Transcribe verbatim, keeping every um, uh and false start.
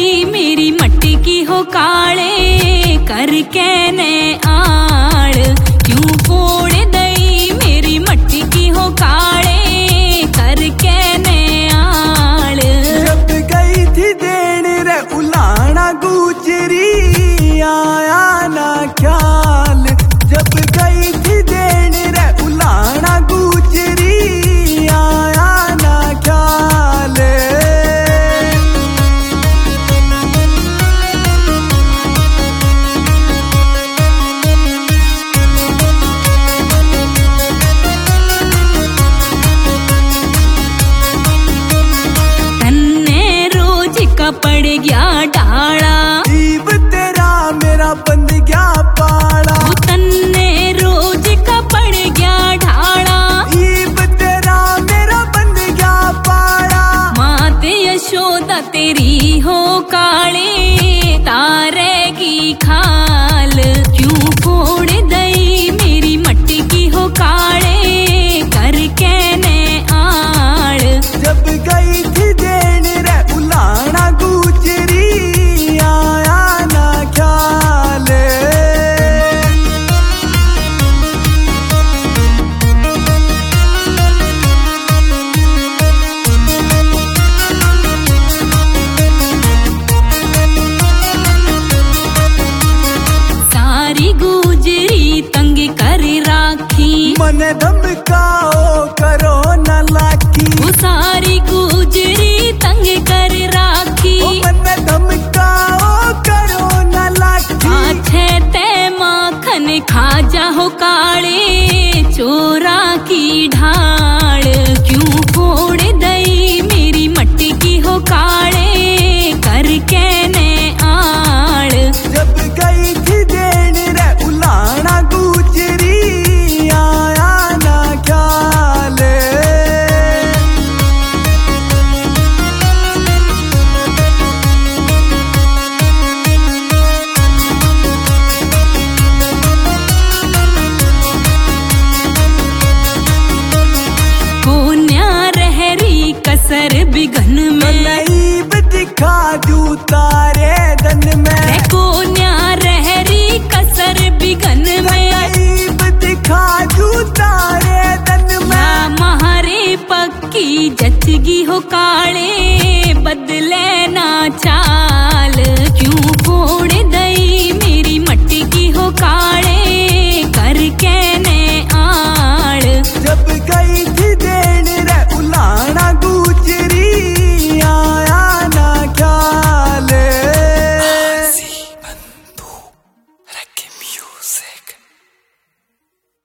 दई मेरी मट्टी की हो काले करके ने आड़। क्यों फोड़ दई मेरी मट्टी की हो काले करके ने आड़। जब गई थी देन रे उलाना गुजरी आया ना ख्याल। जब गई थी देन रे उलाना गुजरी आया ना ख्याल। तन्ने रोज का पड़ गया ढाला जीव तेरा मेरा बंद गया पाला। तन्ने रोज का पड़ गया ढाला जीव तेरा मेरा बंद गया पाला। मात यशोदा तेरी हो काले तारे की खाल। क्यों फोड़ दई मेरी मट्टी की हो काले करके ने आड़। जब गई थी देन रे उलाना गुजरी आया ना ख्याल। सारी गुजरी तंग कर राखी मन धमकाओ करो न लाखी। वो सारी गुजरी तंग कर राखी। ओ मन धमकाओ करो न लाखी। आछे ते माखन खा जाओ काले चोरा की ढाल। क्यों फोड़ दई मेरी मट्टी की हो काले करके ने आड़। जब गई थी देन रे उलाना गुजरी आया ना ख्याल। कोन्या रहरी कसर बिघन में नईब दिखा दू तारे दन में। रे कोन्या रहरी कसर बिघन में नईब दिखा दू तारे दन में। या महारे पक्की जचगी हो काले बदले ना चाल। क्यों फोड़ दई मेरी मट्टी की हो काल।